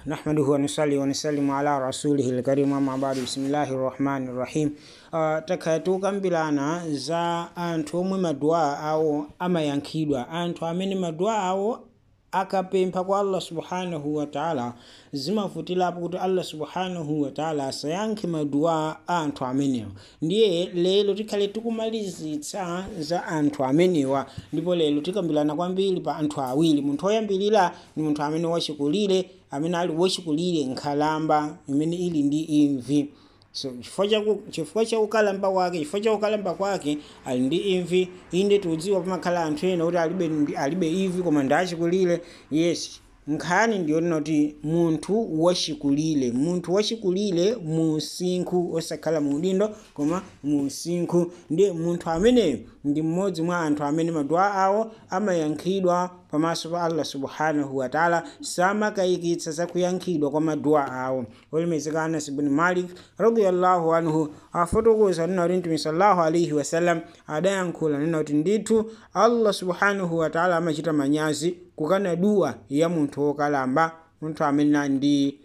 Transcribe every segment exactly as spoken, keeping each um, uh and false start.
نحمده ونصلي ونسلم على رسوله الكريم أما بعد بسم الله الرحمن الرحيم uh, takhatukambirana za anthu omwe madua awo amayankhidwa, anthu amene madua awo akapempha kwa Allah subhanahu wa ta'ala zimafutirapo kuti Allah subhanahu wa ta'ala asayankhe madua a anthu amenewa. Ndiye lero tikhale tikumalizitsa za anthu amenewa, ndipo lero tikambirana kwambiri pa anthu awiri. Munthu woyambirira ni munthu amene wachikulire, amene ali wachikulire nkhalamba imene ili ndi imvi. So chifukwa cha ukalamba wake, chifukwa cha ukalamba kwake ali ndi imvi. Inde tudziwa pamakhala anthu ena kuti alibe alibe imvi koma ndachikulire. Yes, nkhani ndiyo kuti munthu wachikulire, munthu wachikulire musinkhu osakhala mu udindo koma musinkhu. Ndi munthu amene ndi mmodzi mwa anthu amene madua awo amayankhidwa pamaso pa Allah subhanahu wa ta'ala, samakayikitsa za kuyankhidwa kwa madua awo. Olemekezeka Anas ibn Malik radiyallahu anhu afotokoza nena kuti Mtume sallallahu alayhi wasallam adayankhula nena kuti ndithu Allah subhanahu wa ta'ala amachita manyazi kukana dua ya munthu wokalamba, munthu amene ndi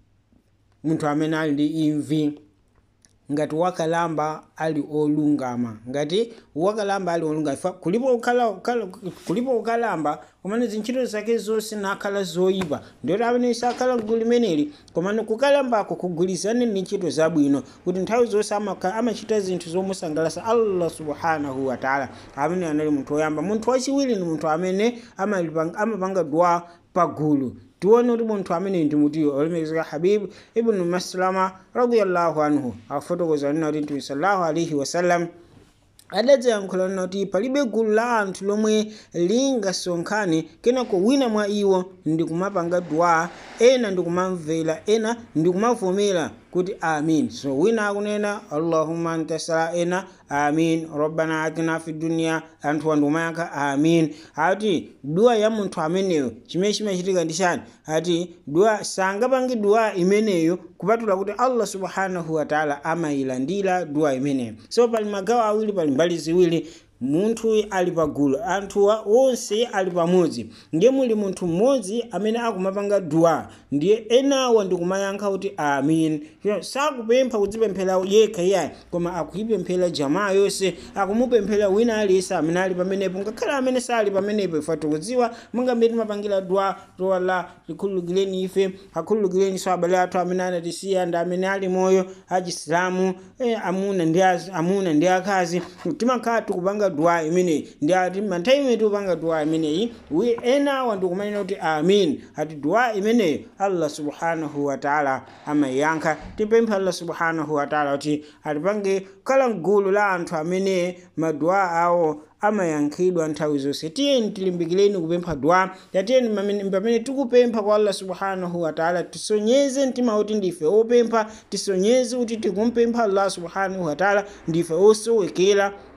munthu amene ali ndi imvi. Ngati wakalamba ali olungama, ngati wakalamba ali olungama, kulipo ukala kulipo ukalamba komane zintchito zake zonse nakhala zoyipa, ndiyo amene sakhala gulu limeneli, komane kukalambako kugulizane ndi ntchito zabwino, kuti nthawi zonse amachita zinthu zomusangalatsa Allah subhanahu wa ta'ala. Amene anali munthu woyamba. Munthu wachiwiri ni munthu amene amapanga dua pagulu. Tuone kuti munthu amene ndi mutiyo. Olemekezeka Habib ibn Maslama radiyallahu anhu afotokoza nena kuti Mtume sallallahu alayhi wasallam adayankhula nena kuti palibe gulu la anthu lomwe lingasonkhane kenako wina mwa iwo ndi kumapanga dua, ena ndi kumamvera, ena ndi kumavomera kuti amin. So wina akunena Allahumma anta salam, ena amin, rabbana atina fid dunya, anthu wandumayaka amin. Ati dua ya munthu ameneyo chimene chimachitika ndi chani? Ati dua sangapange dua imeneyo kupatula kuti Allah subhanahu wa ta'ala amayilandira dua imeneyo. So pali magawo awiri, pali mbali ziwiri. Munthu ali pagulu, anthu onse ali pamodzi. Ndiye muli munthu mmodzi amene akumapanga dua, ndiye enawa ndi kumayankha kuti amin. Sakupempha kudzipemphera yekha yayi, koma akuyipemphera jamaa yonse, akumupemphera wina aliyense amene ali pamenepo, ngakhala amene sali pamenepo. Ife tikudziwa mungambe timapangira dua to Allah likhululukireni ife, akhululukireni so abale athu amene anatisiya ndi amene ali moyo achisilamu, eh, amuna ndi amuna ndi akazi. Timakhala tikupanga dua imene ndi ati manthawi imene tikupanga dua imeneyi wi ena wandu kumanena kuti amin. Ati dua imene Allah subhanahu wa ta'ala amayankha. Tipempha Allah subhanahu wa ta'ala kuti atipange kala gulu la anthu amene madua awo amayankhidwa nthawi zonse. Tiyeni tilimbikireni kupempha dua, tiyeni pamene tikupempha kwa Allah subhanahu wa ta'ala tisonyeze mtima kuti ndife opempha, tisonyeze kuti tikumpempha Allah subhanahu wa ta'ala ndife osowekera.